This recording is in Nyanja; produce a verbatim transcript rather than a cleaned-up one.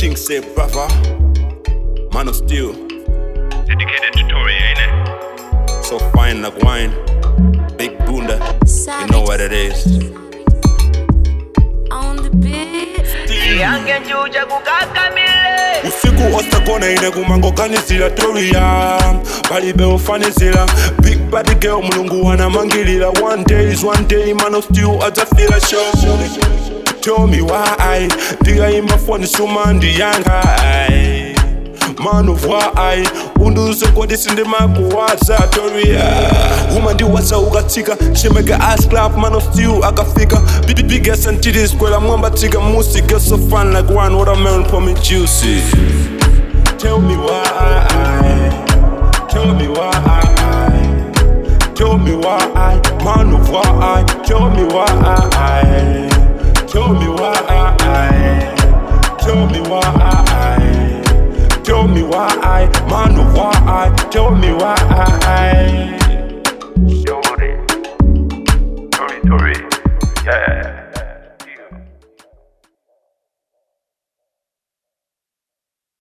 Ching say brother, man of steel. Dedicated to Tory, ain't it? So fine like wine, big bunda, you know what it is. On the beat. Usiku ostakona ine kumango kanisila Toria Palibe ufanisila Big body girl mulungu wana mangilila. One day is one day, man of steel atafila show. Tell me why Diga imba phone sumandi yanga Man of why Unduzo kwa disinde makuwaza Toria Uma ndi wasa ukatika She make a ass clap, man of steel akafika. Big big ass and titties kwela mwamba tika musi. Girl so fun like one watermelon for me juicy. Tell me why Tell me why Tell me why Man of why Tell me why Tell me why Tell me why Tell me why, man of why, tell me why.